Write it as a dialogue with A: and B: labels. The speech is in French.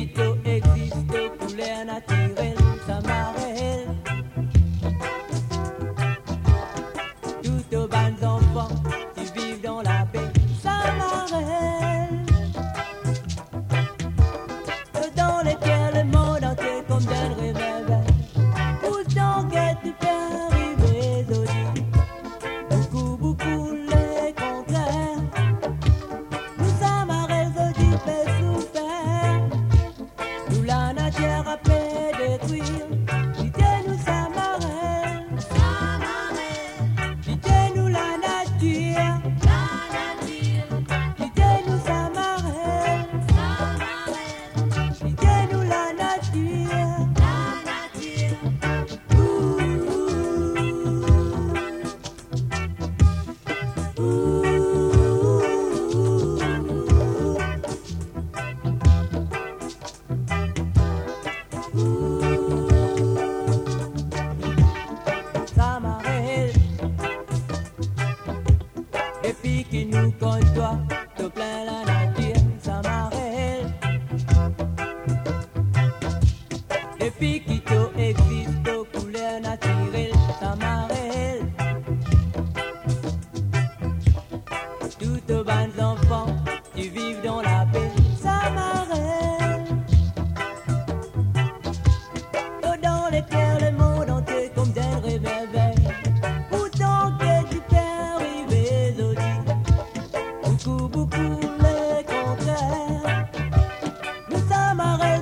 A: Pépito existe, couleur naturelle, ça m'arrête. Tout aux bonnes enfants qui vivent dans la paix, ça m'arrête. Dans lesquels le monde entier comme d'un réveil. Où donc es-tu fait arriver, Zodi? Beaucoup, beaucoup les contraires. Nous sommes à Zodi fait souffrir. Nous la nature a fait détruire. Dites-nous ça m'arrête. Dites-nous la nature. Dites-nous ça m'arrête. Dites-nous la nature. Ça m'arrête. Et puis qui nous côtoie, te plaît la nature, ça m'arrête. Et puis qui t'o existe, aux couleurs naturelles, ça m'arrête. Tout aux bonnes enfants qui vivent dans la paix, ça m'arrête. Dans les cœurs, le monde entier comme d'un réveil. Pourtant que tu peux arriver, Zodi. Beaucoup, beaucoup les contraires. Nous sommes arrêtés.